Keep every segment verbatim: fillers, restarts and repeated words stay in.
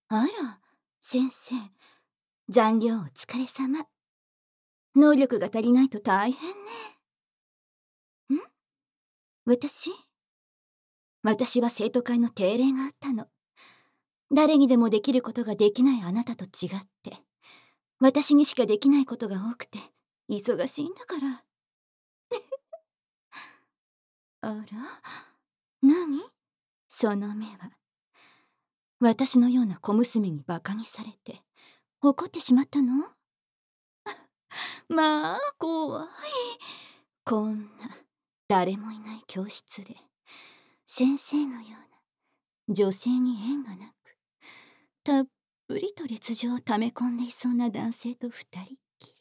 あら、先生、残業お疲れ様。能力が足りないと大変ね。ん？私私は生徒会の定例があったの。誰にでもできることができないあなたと違って、私にしかできないことが多くて、忙しいんだから。あら、何その目は。私のような小娘に馬鹿にされて、怒ってしまったの？まあ、怖い。こんな、誰もいない教室で、先生のような女性に縁がなく、たっぷりと烈情を溜め込んでいそうな男性と二人っき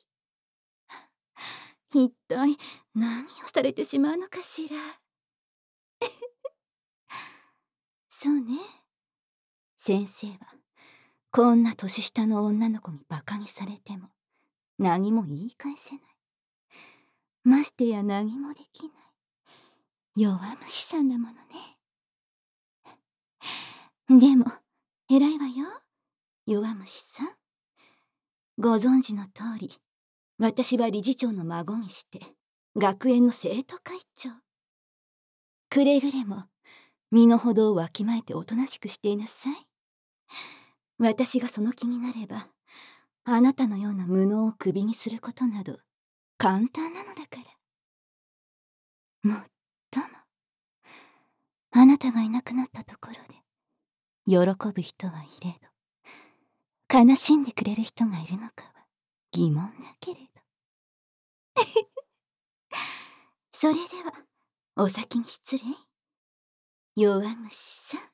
り。一体何をされてしまうのかしら。そうね。先生は、こんな年下の女の子に馬鹿にされても、何も言い返せない。ましてや何もできない。弱虫さんだものね。でも、偉いわよ、弱虫さん。ご存知の通り、私は理事長の孫にして、学園の生徒会長。くれぐれも、身の程をわきまえておとなしくしていなさい。私がその気になれば、あなたのような無能をクビにすることなど、簡単なのだから。もっとも、あなたがいなくなったところで、喜ぶ人はいれど、悲しんでくれる人がいるのかは疑問だけれど。それでは、お先に失礼。弱虫さん。